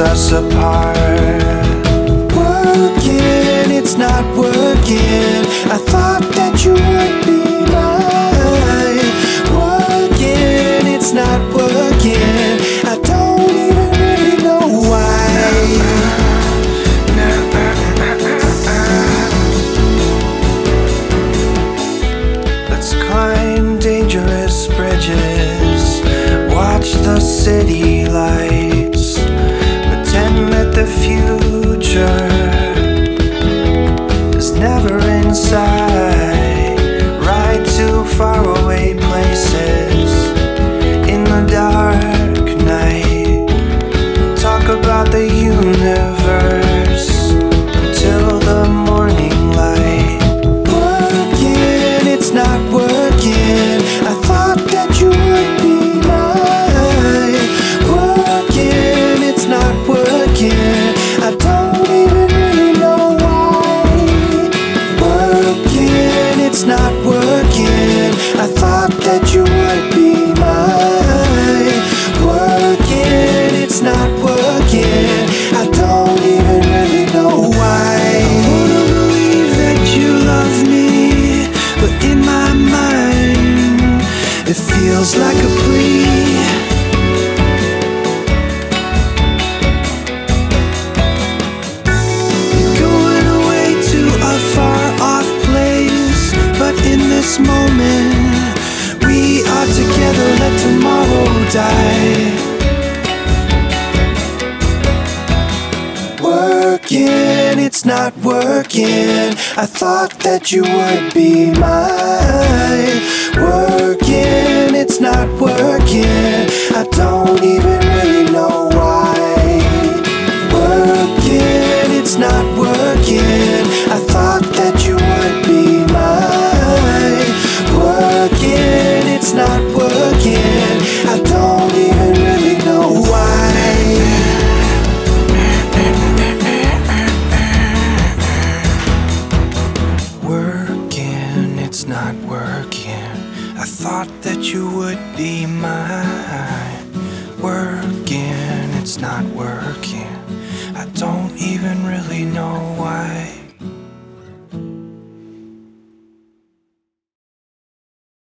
us apart. Working, it's not working. I thought that you would be mine. Working, it's not working. I don't even really know why. Let's climb dangerous bridges, watch the city lights, pretend that the future is never in sight. Ride to faraway places in the dark night. Talk about the universe till the morning light. Working, it's not working. I thought that you would be mine. Working, it's not working. I don't even really know why. Working, it's not working. I thought that you would be mine. Working, it's not working. I don't even really know why. I wanna believe that you love me, but in my mind it feels like a plea. You're going away to a far off place, but in this moment we are together. Let tomorrow die. Working, it's not working. I thought that you would be mine. Working, it's not working. I don't even really know why. Working, it's not working. I thought that you would be mine. Working, it's not working. I don't even really know why. Working, it's not working. I thought that you would be mine. Working, it's not working. I don't even really know